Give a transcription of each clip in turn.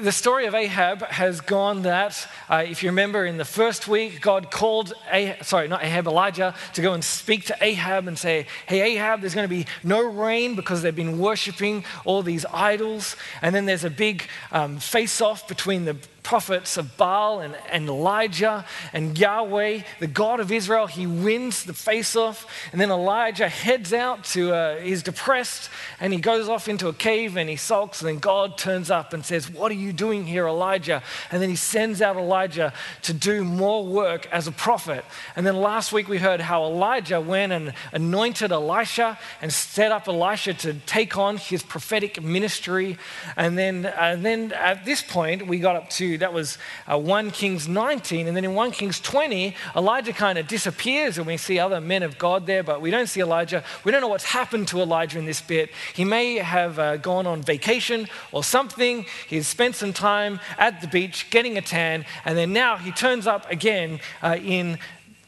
the story of Ahab has gone that, if you remember in the first week, God called Elijah to go and speak to Ahab and say, hey Ahab, there's going to be no rain because they've been worshiping all these idols. And then there's a big face-off between the prophets of Baal and Elijah and Yahweh, the God of Israel. He wins the face-off. And then Elijah heads out to, he's depressed and he goes off into a cave and he sulks. And then God turns up and says, what are you doing here, Elijah? And then he sends out Elijah to do more work as a prophet. And then last week we heard how Elijah went and anointed Elisha and set up Elisha to take on his prophetic ministry. And then at this point we got up to, that was 1 Kings 19, and then in 1 Kings 20, Elijah kind of disappears and we see other men of God there, but we don't see Elijah. We don't know what's happened to Elijah in this bit. He may have gone on vacation or something. He's spent some time at the beach getting a tan, and then now he turns up again in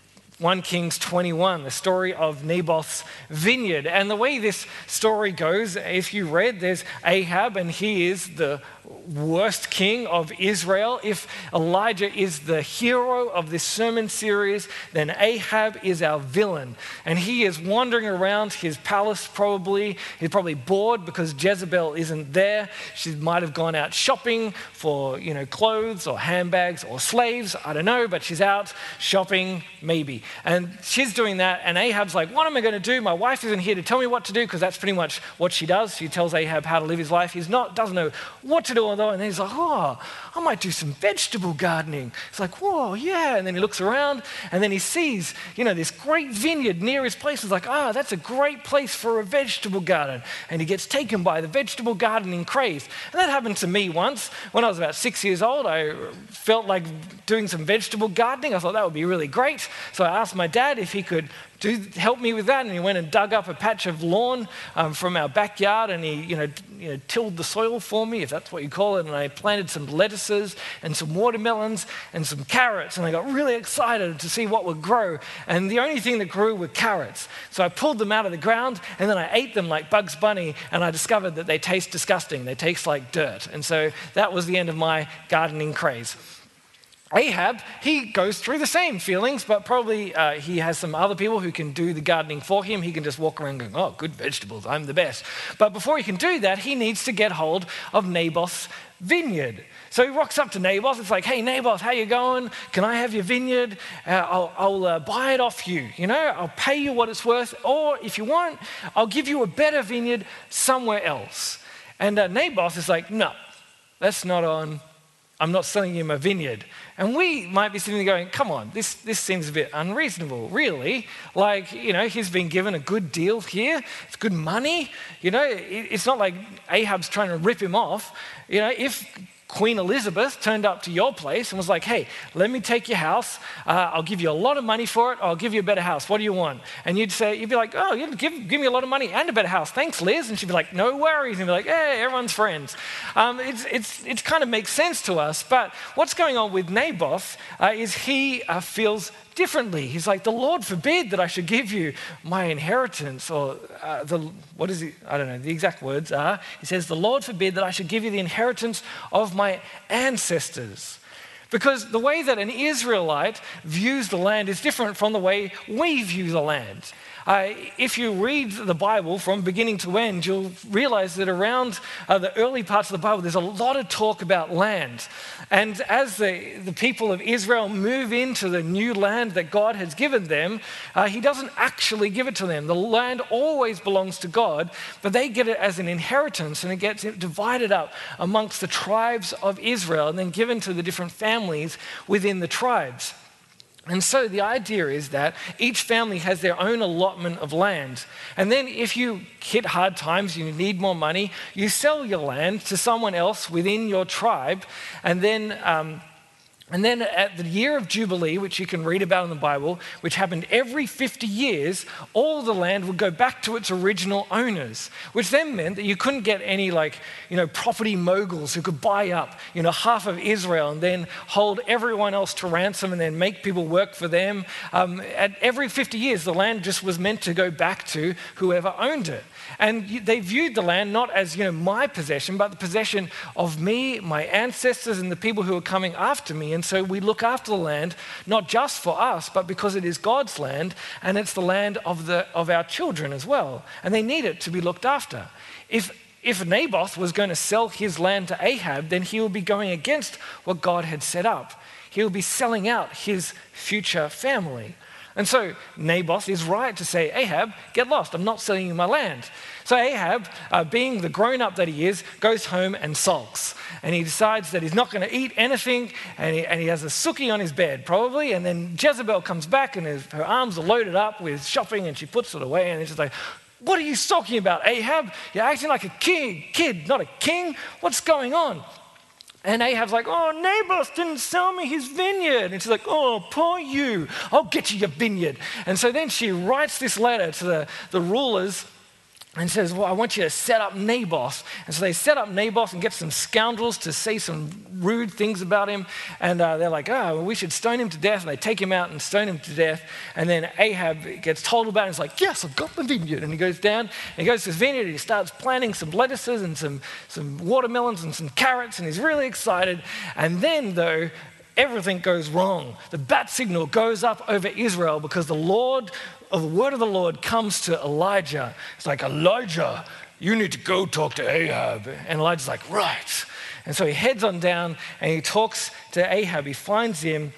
1 Kings 21, the story of Naboth's vineyard. And the way this story goes, if you read, there's Ahab, and he is the worst king of Israel. If Elijah is the hero of this sermon series, then Ahab is our villain. And he is wandering around his palace probably. He's probably bored because Jezebel isn't there. She might have gone out shopping for, clothes or handbags or slaves. I don't know, but she's out shopping maybe. And she's doing that, and Ahab's like, what am I going to do? My wife isn't here to tell me what to do, because that's pretty much what she does. She tells Ahab how to live his life. Doesn't know what to do, and then he's like, oh, I might do some vegetable gardening. He's like, whoa, yeah. And then he looks around, and then he sees, this great vineyard near his place. He's like, that's a great place for a vegetable garden. And he gets taken by the vegetable gardening craze. And that happened to me once. When I was about 6 years old, I felt like doing some vegetable gardening. I thought that would be really great. So I asked my dad if he could help me with that, and he went and dug up a patch of lawn from our backyard, and he tilled the soil for me, if that's what you call it, and I planted some lettuces and some watermelons and some carrots, and I got really excited to see what would grow, and the only thing that grew were carrots. So I pulled them out of the ground, and then I ate them like Bugs Bunny, and I discovered that they taste disgusting. They taste like dirt, and so that was the end of my gardening craze. Ahab, he goes through the same feelings, but probably he has some other people who can do the gardening for him. He can just walk around going, oh, good vegetables, I'm the best. But before he can do that, he needs to get hold of Naboth's vineyard. So he rocks up to Naboth. It's like, hey, Naboth, how you going? Can I have your vineyard? I'll buy it off you. I'll pay you what it's worth. Or if you want, I'll give you a better vineyard somewhere else. And Naboth is like, no, that's not on. I'm not selling you my vineyard. And we might be sitting there going, come on, this seems a bit unreasonable, really. He's been given a good deal here. It's good money. It's not like Ahab's trying to rip him off. If Queen Elizabeth turned up to your place and was like, hey, let me take your house. I'll give you a lot of money for it. I'll give you a better house. What do you want? And you'd be like, oh, you give me a lot of money and a better house. Thanks, Liz. And she'd be like, no worries. And be like, hey, everyone's friends. It's kind of makes sense to us. But what's going on with Naboth is he feels differently. He's like, the Lord forbid that I should give you my inheritance, or I don't know, the exact words are, he says, the Lord forbid that I should give you the inheritance of my ancestors. Because the way that an Israelite views the land is different from the way we view the land. If you read the Bible from beginning to end, you'll realize that around the early parts of the Bible, there's a lot of talk about land. And as the people of Israel move into the new land that God has given them, he doesn't actually give it to them. The land always belongs to God, but they get it as an inheritance, and it gets divided up amongst the tribes of Israel and then given to the different families within the tribes. And so the idea is that each family has their own allotment of land. And then if you hit hard times, you need more money, you sell your land to someone else within your tribe, and then And then at the year of Jubilee, which you can read about in the Bible, which happened every 50 years, all the land would go back to its original owners, which then meant that you couldn't get any property moguls who could buy up, half of Israel and then hold everyone else to ransom and then make people work for them. At every 50 years, the land just was meant to go back to whoever owned it. And they viewed the land not as, my possession, but the possession of me, my ancestors, and the people who are coming after me. And so we look after the land, not just for us, but because it is God's land, and it's the land of our children as well. And they need it to be looked after. If Naboth was going to sell his land to Ahab, then he would be going against what God had set up. He would be selling out his future family. And so Naboth is right to say, Ahab, get lost. I'm not selling you my land. So Ahab, being the grown-up that he is, goes home and sulks. And he decides that he's not going to eat anything, and he has a suki on his bed, probably. And then Jezebel comes back, and her arms are loaded up with shopping, and she puts it away. And it's just like, what are you sulking about, Ahab? You're acting like a kid, not a king. What's going on? And Ahab's like, oh, Naboth didn't sell me his vineyard. And she's like, oh, poor you. I'll get you your vineyard. And so then she writes this letter to the rulers and says, well, I want you to set up Naboth. And so they set up Naboth and get some scoundrels to say some rude things about him. And they're like, well, we should stone him to death. And they take him out and stone him to death. And then Ahab gets told about it. And he's like, yes, I've got my vineyard. And he goes down and he goes to his vineyard and he starts planting some lettuces and some watermelons and some carrots. And he's really excited. And then, though, everything goes wrong. The bat signal goes up over Israel because the word of the Lord comes to Elijah. It's like, Elijah, you need to go talk to Ahab. And Elijah's like, right. And so he heads on down and he talks to Ahab. He finds him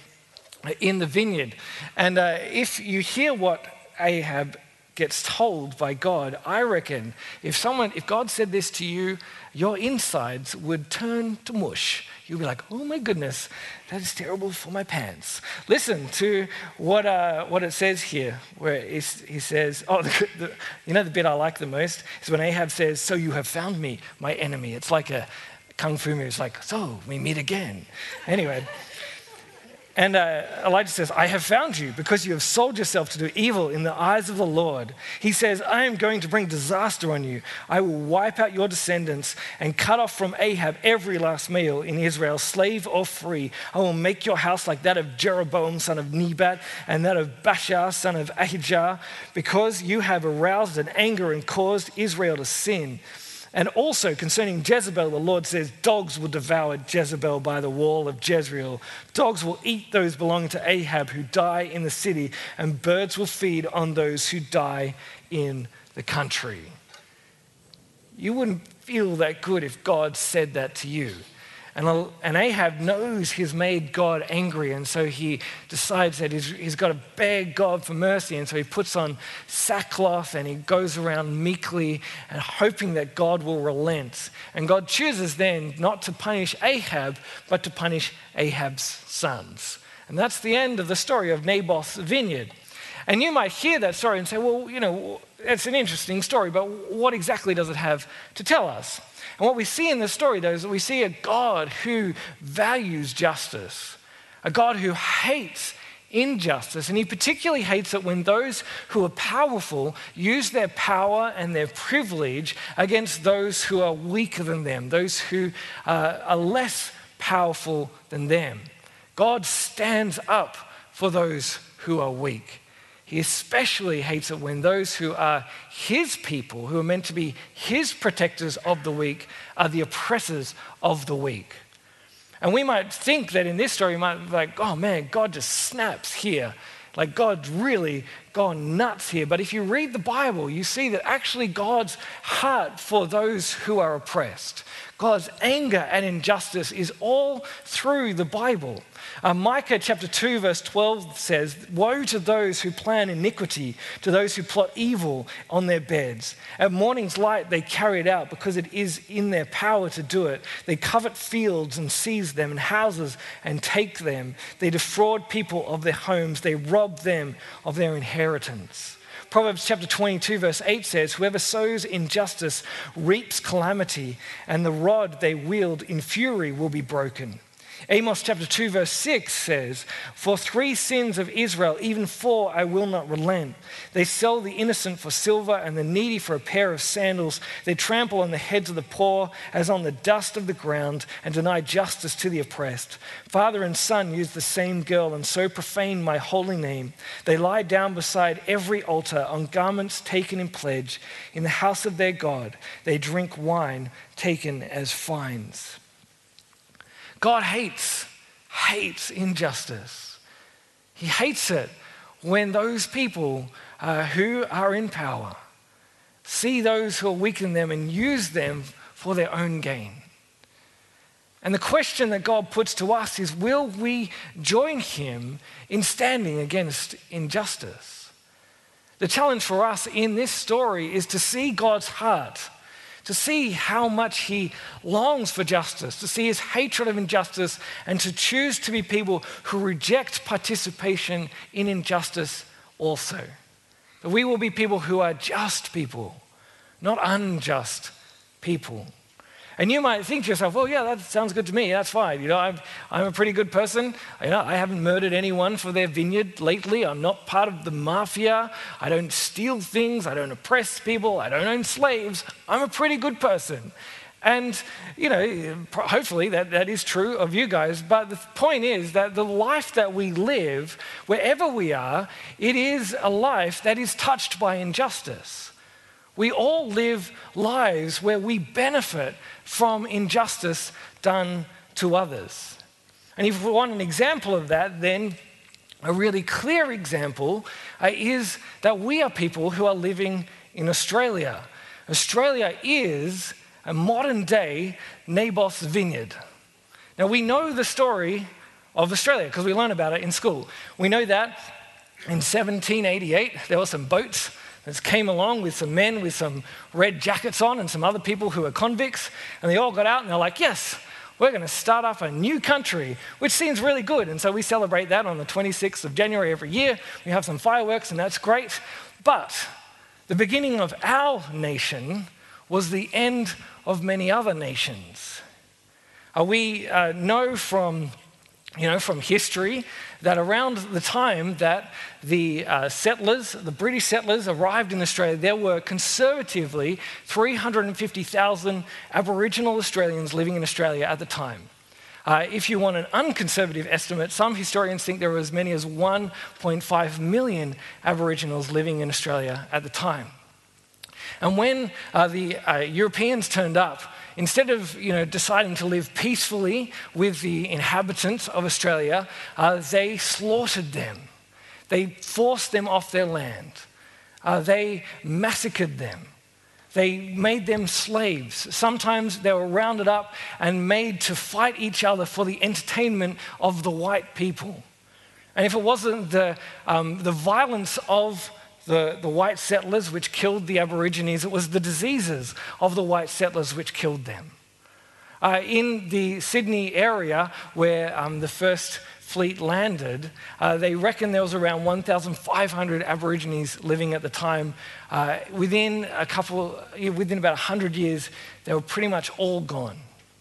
in the vineyard. And if you hear what Ahab gets told by God, I reckon if God said this to you, your insides would turn to mush. You'll be like, oh my goodness, that is terrible for my pants. Listen to what it says here, where he says, the bit I like the most is when Ahab says, so you have found me, my enemy. It's like a kung fu movie. It's like, so we meet again. Anyway. And Elijah says, I have found you because you have sold yourself to do evil in the eyes of the Lord. He says, I am going to bring disaster on you. I will wipe out your descendants and cut off from Ahab every last male in Israel, slave or free. I will make your house like that of Jeroboam, son of Nebat, and that of Baasha, son of Ahijah, because you have aroused an anger and caused Israel to sin. And also concerning Jezebel, the Lord says, dogs will devour Jezebel by the wall of Jezreel. Dogs will eat those belonging to Ahab who die in the city, and birds will feed on those who die in the country. You wouldn't feel that good if God said that to you. And Ahab knows he's made God angry, and so he decides that he's got to beg God for mercy, and so he puts on sackcloth and he goes around meekly and hoping that God will relent. And God chooses then not to punish Ahab, but to punish Ahab's sons. And that's the end of the story of Naboth's vineyard. And you might hear that story and say, well, it's an interesting story, but what exactly does it have to tell us? And what we see in this story, though, is that we see a God who values justice, a God who hates injustice, and he particularly hates it when those who are powerful use their power and their privilege against those who are weaker than them, those who are less powerful than them. God stands up for those who are weak. He especially hates it when those who are his people, who are meant to be his protectors of the weak, are the oppressors of the weak. And we might think that in this story, we might be like, oh man, God just snaps here. Like God's really gone nuts here. But if you read the Bible, you see that actually God's heart for those who are oppressed, God's anger at injustice is all through the Bible. Micah chapter 2 verse 12 says, woe to those who plan iniquity, to those who plot evil on their beds. At morning's light they carry it out because it is in their power to do it. They covet fields and seize them, and houses and take them. They defraud people of their homes. They rob them of their inheritance. Proverbs chapter 22 verse 8 says, whoever sows injustice reaps calamity, and the rod they wield in fury will be broken. Amos chapter 2 verse 6 says, "For 3 sins of Israel, even 4 I will not relent. They sell the innocent for silver and the needy for a pair of sandals. They trample on the heads of the poor as on the dust of the ground and deny justice to the oppressed. Father and son use the same girl and so profane my holy name. They lie down beside every altar on garments taken in pledge. In the house of their God, they drink wine taken as fines." God hates injustice. He hates it when those people who are in power see those who are weaker than them and use them for their own gain. And the question that God puts to us is, will we join him in standing against injustice? The challenge for us in this story is to see God's heart, to see how much he longs for justice, to see his hatred of injustice, and to choose to be people who reject participation in injustice also. That we will be people who are just people, not unjust people. And you might think to yourself, well, yeah, that sounds good to me. That's fine. I'm a pretty good person. I haven't murdered anyone for their vineyard lately. I'm not part of the mafia. I don't steal things. I don't oppress people. I don't own slaves. I'm a pretty good person. And, hopefully that is true of you guys. But the point is that the life that we live, wherever we are, it is a life that is touched by injustice. We all live lives where we benefit from injustice done to others. And if we want an example of that, then a really clear example is that we are people who are living in Australia. Australia is a modern day Naboth's vineyard. Now we know the story of Australia because we learn about it in school. We know that in 1788 there were some boats that came along with some men with some red jackets on and some other people who were convicts, and they all got out and they're like, yes, we're going to start up a new country, which seems really good. And so we celebrate that on the 26th of January every year. We have some fireworks and that's great. But the beginning of our nation was the end of many other nations. We know from history that around the time that the British settlers arrived in Australia, there were conservatively 350,000 Aboriginal Australians living in Australia at the time. If you want an unconservative estimate, some historians think there were as many as 1.5 million Aboriginals living in Australia at the time. And when the Europeans turned up, instead of deciding to live peacefully with the inhabitants of Australia, they slaughtered them. They forced them off their land. They massacred them. They made them slaves. Sometimes they were rounded up and made to fight each other for the entertainment of the white people. And if it wasn't the violence of the white settlers which killed the Aborigines, it was the diseases of the white settlers which killed them. In the Sydney area where the first fleet landed, they reckon there was around 1,500 Aborigines living at the time. Within about 100 years, they were pretty much all gone.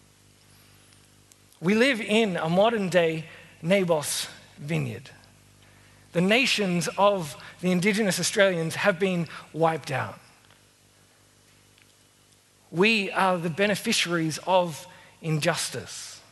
We live in a modern day Naboth's vineyard. The nations of the Indigenous Australians have been wiped out. We are the beneficiaries of injustice.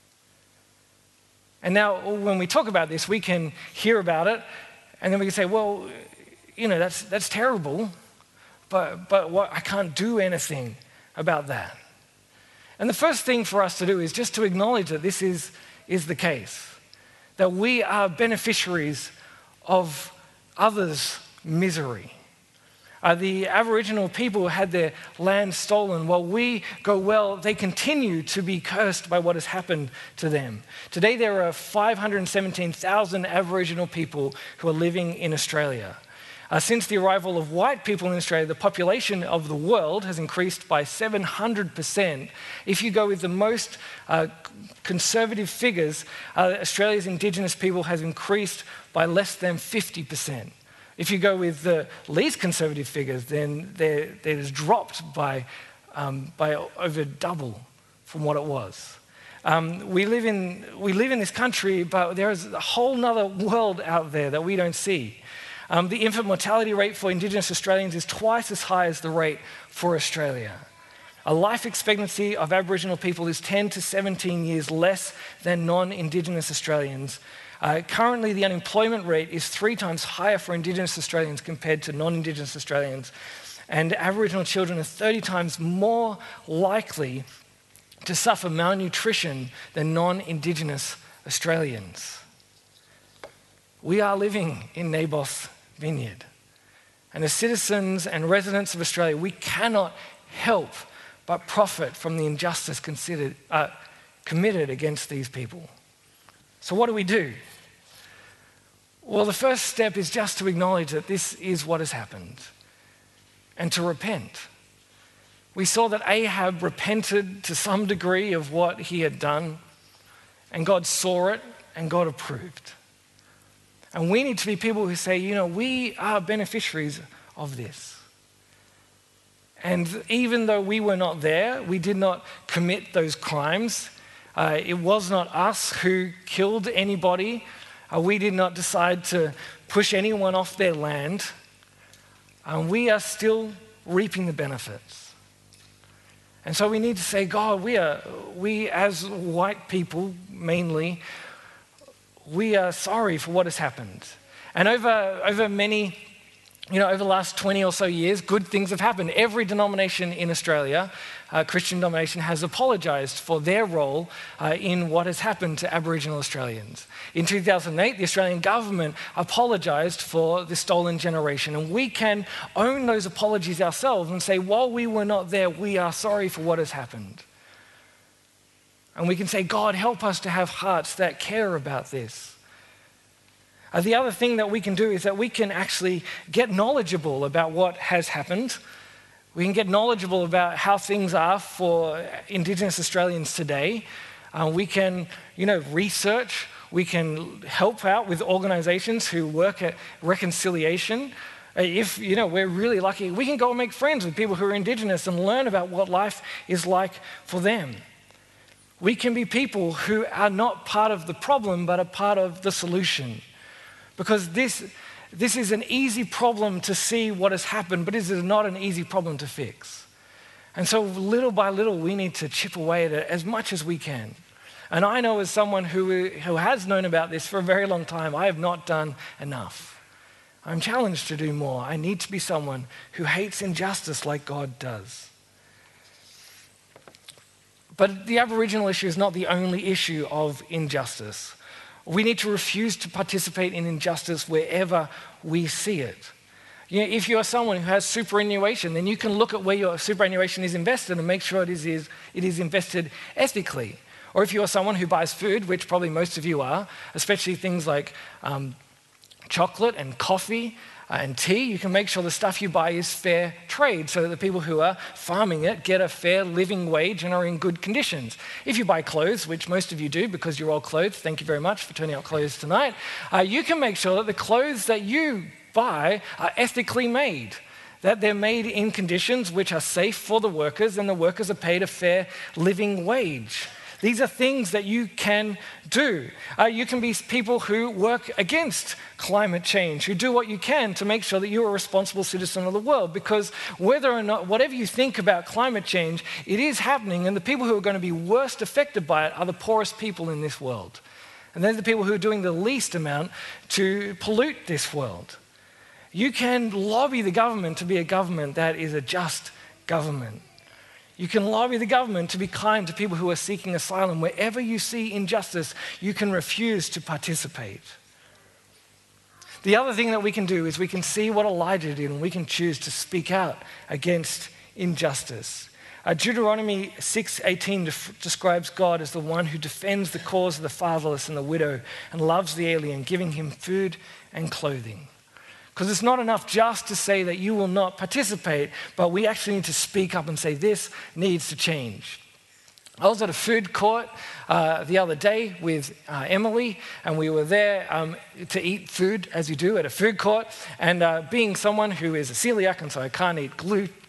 And now when we talk about this, we can hear about it and then we can say, well, that's terrible, but what, I can't do anything about that. And the first thing for us to do is just to acknowledge that this is the case, that we are beneficiaries of others' misery. The Aboriginal people had their land stolen. While we go well, they continue to be cursed by what has happened to them. Today there are 517,000 Aboriginal people who are living in Australia. Since the arrival of white people in Australia, the population of the world has increased by 700%. If you go with the most conservative figures, Australia's Indigenous people has increased by less than 50%. If you go with the least conservative figures, then it has dropped by over double from what it was. We live in this country, but there is a whole nother world out there that we don't see. The infant mortality rate for Indigenous Australians is twice as high as the rate for Australia. A life expectancy of Aboriginal people is 10 to 17 years less than non-Indigenous Australians. Currently, the unemployment rate is 3 times higher for Indigenous Australians compared to non-Indigenous Australians. And Aboriginal children are 30 times more likely to suffer malnutrition than non-Indigenous Australians. We are living in Naboth Vineyard. And as citizens and residents of Australia, we cannot help but profit from the injustice committed against these people. So what do? Well, the first step is just to acknowledge that this is what has happened and to repent. We saw that Ahab repented to some degree of what he had done, and God saw it and God approved. And we need to be people who say, we are beneficiaries of this. And even though we were not there, we did not commit those crimes. It was not us who killed anybody. We did not decide to push anyone off their land. We are still reaping the benefits. And so we need to say, God, we as white people mainly, we are sorry for what has happened. And over many, over the last 20 or so years, good things have happened. Every denomination in Australia, Christian denomination, has apologized for their role in what has happened to Aboriginal Australians. In 2008, the Australian government apologized for the stolen generation. And we can own those apologies ourselves and say, while we were not there, we are sorry for what has happened. And we can say, God, help us to have hearts that care about this. The other thing that we can do is that we can actually get knowledgeable about what has happened. We can get knowledgeable about how things are for Indigenous Australians today. We can, research. We can help out with organizations who work at reconciliation. If, we're really lucky, we can go and make friends with people who are Indigenous and learn about what life is like for them. We can be people who are not part of the problem, but a part of the solution. Because this is an easy problem to see what has happened, but it is not an easy problem to fix. And so little by little, we need to chip away at it as much as we can. And I know as someone who has known about this for a very long time, I have not done enough. I'm challenged to do more. I need to be someone who hates injustice like God does. But the Aboriginal issue is not the only issue of injustice. We need to refuse to participate in injustice wherever we see it. If you are someone who has superannuation, then you can look at where your superannuation is invested and make sure it is invested ethically. Or if you are someone who buys food, which probably most of you are, especially things like chocolate and coffee and tea, you can make sure the stuff you buy is fair trade so that the people who are farming it get a fair living wage and are in good conditions. If you buy clothes, which most of you do because you're all clothed, thank you very much for turning out clothes tonight, you can make sure that the clothes that you buy are ethically made, that they're made in conditions which are safe for the workers and the workers are paid a fair living wage. These are things that you can do. You can be people who work against climate change, who do what you can to make sure that you're a responsible citizen of the world, because whether or not, whatever you think about climate change, it is happening, and the people who are going to be worst affected by it are the poorest people in this world. And they're the people who are doing the least amount to pollute this world. You can lobby the government to be a government that is a just government. You can lobby the government to be kind to people who are seeking asylum. Wherever you see injustice, you can refuse to participate. The other thing that we can do is we can see what Elijah did and we can choose to speak out against injustice. Deuteronomy 6:18 describes God as the one who defends the cause of the fatherless and the widow and loves the alien, giving him food and clothing. Because it's not enough just to say that you will not participate, but we actually need to speak up and say this needs to change. I was at a food court the other day with Emily, and we were there to eat food, as you do at a food court. And being someone who is a celiac, and so I can't eat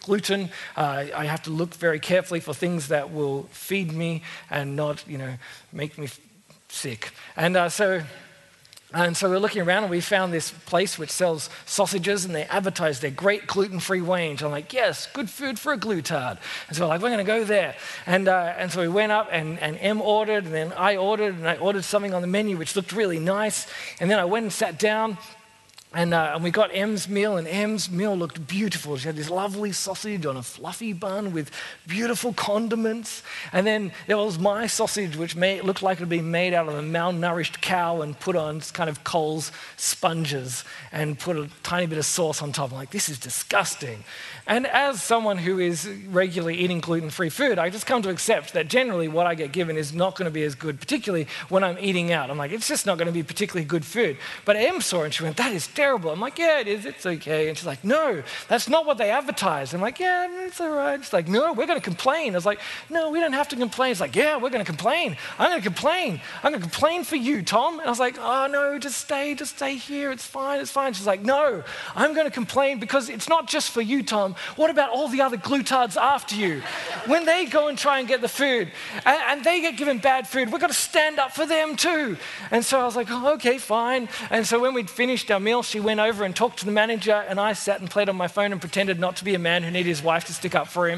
gluten. I have to look very carefully for things that will feed me and not, make me sick. And so we're looking around and we found this place which sells sausages and they advertise their great gluten-free range. I'm like, yes, good food for a glutard. And so we're going to go there. And so we went up and Em ordered and then I ordered something on the menu which looked really nice. And then I went and sat down. And we got Em's meal, and Em's meal looked beautiful. She had this lovely sausage on a fluffy bun with beautiful condiments. And then there was my sausage, which looked like it had been made out of a malnourished cow and put on kind of Coles sponges and put a tiny bit of sauce on top. I'm like, this is disgusting. And as someone who is regularly eating gluten-free food, I just come to accept that generally what I get given is not going to be as good, particularly when I'm eating out. I'm like, it's just not going to be particularly good food. But Em saw it and she went, that is terrible. I'm like, yeah, it is. It's okay. And she's like, no, that's not what they advertise. I'm like, yeah, it's all right. She's like, no, we're going to complain. I was like, no, we don't have to complain. It's like, yeah, we're going to complain. I'm going to complain. I'm going to complain for you, Tom. And I was like, oh, no, just stay here. It's fine. She's like, no, I'm going to complain because it's not just for you, Tom. What about all the other glutards after you? When they go and try and get the food and they get given bad food, we've got to stand up for them too. And so I was like, oh, okay, fine. And so when we'd finished our meal, she went over and talked to the manager and I sat and played on my phone and pretended not to be a man who needed his wife to stick up for him.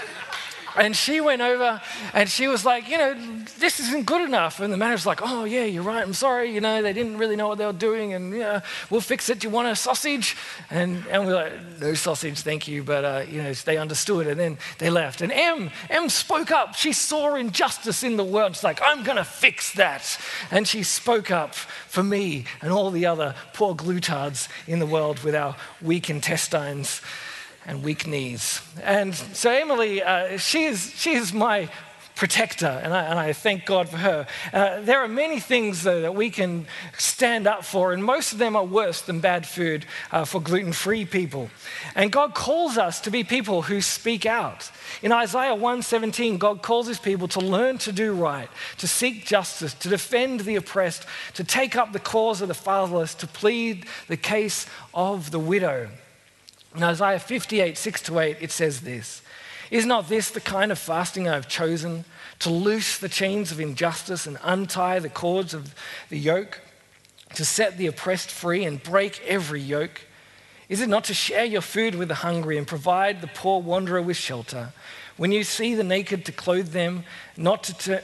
And she went over and she was like, this isn't good enough. And the manager's like, oh, yeah, you're right. I'm sorry. They didn't really know what they were doing. And, we'll fix it. Do you want a sausage? And we're like, no sausage, thank you. But, they understood. And then they left. And Em spoke up. She saw injustice in the world. She's like, I'm going to fix that. And she spoke up for me and all the other poor glutards in the world with our weak intestines and weak knees. And so Emily, she is my protector, and I thank God for her. There are many things, though, that we can stand up for, and most of them are worse than bad food for gluten-free people. And God calls us to be people who speak out. In Isaiah 1:17, God calls his people to learn to do right, to seek justice, to defend the oppressed, to take up the cause of the fatherless, to plead the case of the widow. In Isaiah 58:6-8, it says this, is not this the kind of fasting I have chosen, to loose the chains of injustice and untie the cords of the yoke, to set the oppressed free and break every yoke? Is it not to share your food with the hungry and provide the poor wanderer with shelter? When you see the naked, to clothe them, not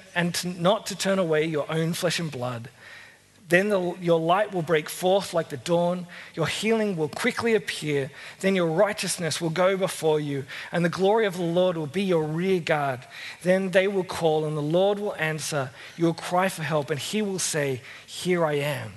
to turn away your own flesh and blood? Then your light will break forth like the dawn. Your healing will quickly appear. Then your righteousness will go before you, and the glory of the Lord will be your rear guard. Then they will call, and the Lord will answer. You will cry for help, and he will say, here I am.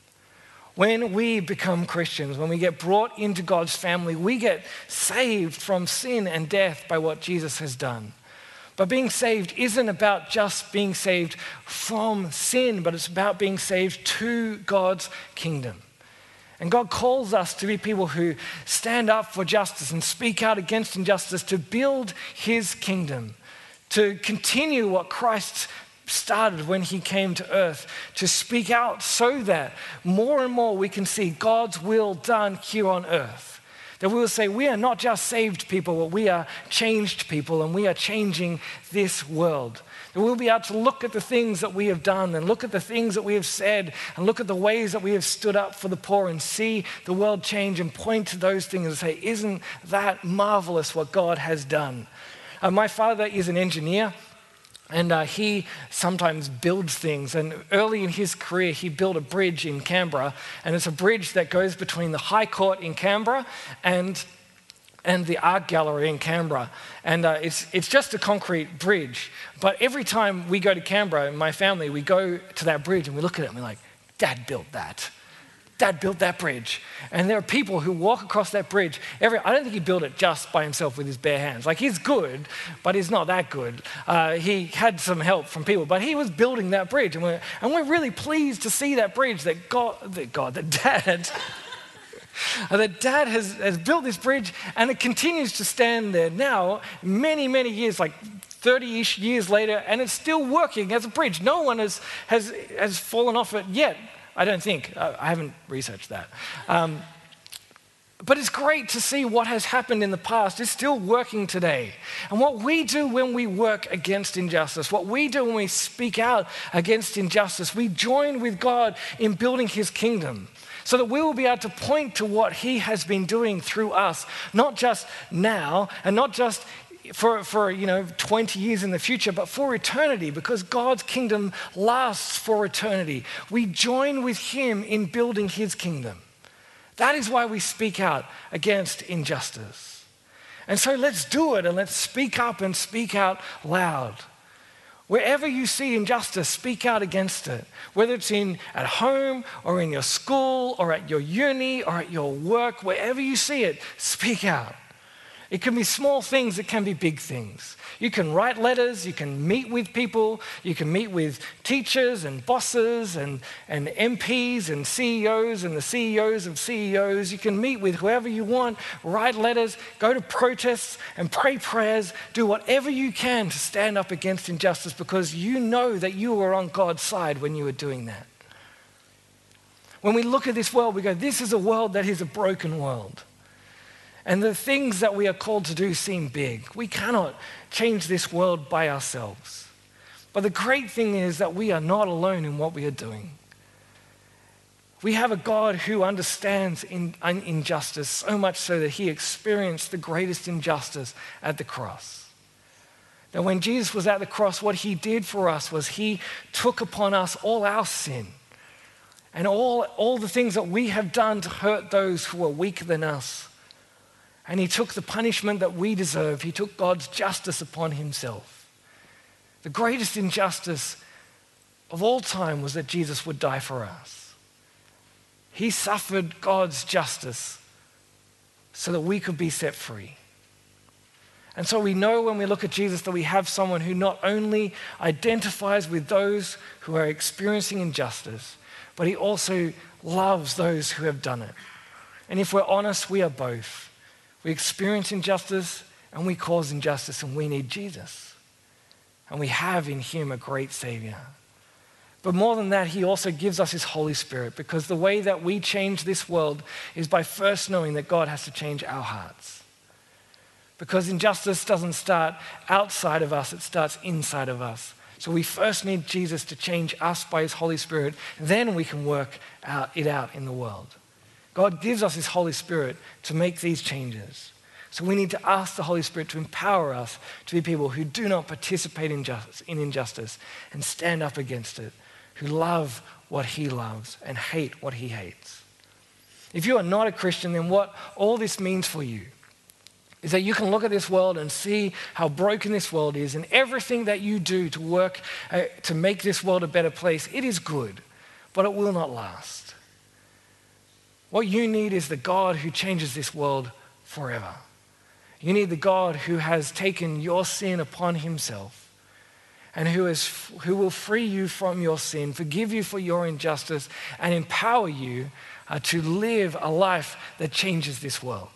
When we become Christians, when we get brought into God's family, we get saved from sin and death by what Jesus has done. But being saved isn't about just being saved from sin, but it's about being saved to God's kingdom. And God calls us to be people who stand up for justice and speak out against injustice, to build his kingdom, to continue what Christ started when he came to earth, to speak out so that more and more we can see God's will done here on earth. That we will say we are not just saved people, but we are changed people, and we are changing this world. That we'll be able to look at the things that we have done and look at the things that we have said and look at the ways that we have stood up for the poor and see the world change and point to those things and say, isn't that marvelous what God has done? My father is an engineer. And he sometimes builds things. And early in his career, he built a bridge in Canberra. And it's a bridge that goes between the High Court in Canberra and the Art Gallery in Canberra. And it's just a concrete bridge. But every time we go to Canberra, my family, we go to that bridge and we look at it and we're like, Dad built that. Dad built that bridge. And there are people who walk across that bridge. I don't think he built it just by himself with his bare hands. Like, he's good, but he's not that good. He had some help from people, but he was building that bridge. And we're really pleased to see that bridge that Dad has built this bridge, and it continues to stand there now, many, many years, like 30-ish years later, and it's still working as a bridge. No one has fallen off it yet. I don't think. I haven't researched that. But it's great to see what has happened in the past is still working today. And what we do when we work against injustice, what we do when we speak out against injustice, we join with God in building his kingdom so that we will be able to point to what he has been doing through us, not just now and not just for 20 years in the future, but for eternity, because God's kingdom lasts for eternity. We join with him in building his kingdom. That is why we speak out against injustice. And so let's do it, and let's speak up and speak out loud. Wherever you see injustice, speak out against it. Whether it's at home or in your school or at your uni or at your work, wherever you see it, speak out. It can be small things, it can be big things. You can write letters, you can meet with people, you can meet with teachers and bosses and MPs and CEOs and the CEOs of CEOs. You can meet with whoever you want, write letters, go to protests and pray prayers. Do whatever you can to stand up against injustice, because you know that you were on God's side when you were doing that. When we look at this world, we go, this is a world that is a broken world. And the things that we are called to do seem big. We cannot change this world by ourselves. But the great thing is that we are not alone in what we are doing. We have a God who understands injustice so much so that he experienced the greatest injustice at the cross. Now, when Jesus was at the cross, what he did for us was he took upon us all our sin and all the things that we have done to hurt those who are weaker than us. And he took the punishment that we deserve. He took God's justice upon himself. The greatest injustice of all time was that Jesus would die for us. He suffered God's justice so that we could be set free. And so we know when we look at Jesus that we have someone who not only identifies with those who are experiencing injustice, but he also loves those who have done it. And if we're honest, we are both. We experience injustice and we cause injustice, and we need Jesus. And we have in him a great Savior. But more than that, he also gives us his Holy Spirit, because the way that we change this world is by first knowing that God has to change our hearts. Because injustice doesn't start outside of us, it starts inside of us. So we first need Jesus to change us by his Holy Spirit, then we can work it out in the world. God gives us his Holy Spirit to make these changes. So we need to ask the Holy Spirit to empower us to be people who do not participate in injustice and stand up against it, who love what he loves and hate what he hates. If you are not a Christian, then what all this means for you is that you can look at this world and see how broken this world is, and everything that you do to work to make this world a better place, it is good, but it will not last. What you need is the God who changes this world forever. You need the God who has taken your sin upon himself and who will free you from your sin, forgive you for your injustice, and empower you to live a life that changes this world.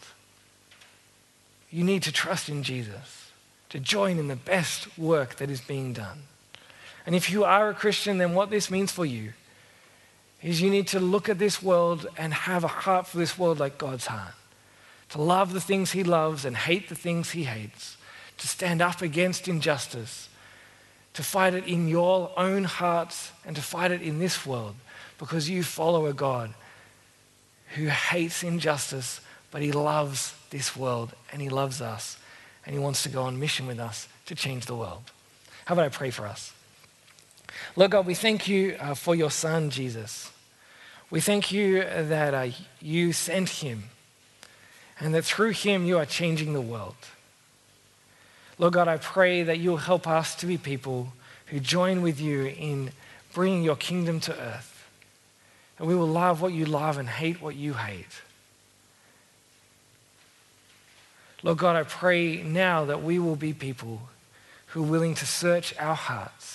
You need to trust in Jesus, to join in the best work that is being done. And if you are a Christian, then what this means for you is you need to look at this world and have a heart for this world like God's heart. To love the things he loves and hate the things he hates. To stand up against injustice. To fight it in your own hearts and to fight it in this world, because you follow a God who hates injustice, but he loves this world and he loves us and he wants to go on mission with us to change the world. How about I pray for us? Lord God, we thank you for your son, Jesus. We thank you that you sent him and that through him you are changing the world. Lord God, I pray that you'll help us to be people who join with you in bringing your kingdom to earth. That we will love what you love and hate what you hate. Lord God, I pray now that we will be people who are willing to search our hearts,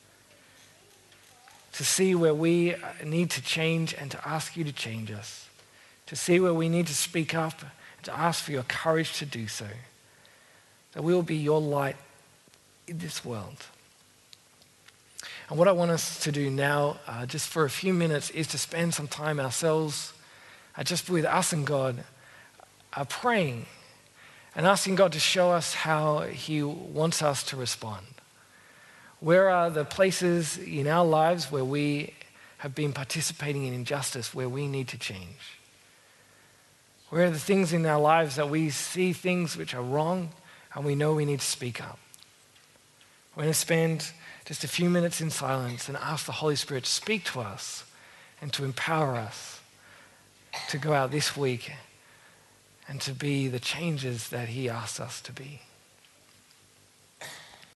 to see where we need to change and to ask you to change us, to see where we need to speak up and to ask for your courage to do so, that we will be your light in this world. And what I want us to do now, just for a few minutes, is to spend some time ourselves, just with us and God, are praying and asking God to show us how he wants us to respond. Where are the places in our lives where we have been participating in injustice, where we need to change? Where are the things in our lives that we see things which are wrong and we know we need to speak up? We're going to spend just a few minutes in silence and ask the Holy Spirit to speak to us and to empower us to go out this week and to be the changes that he asks us to be.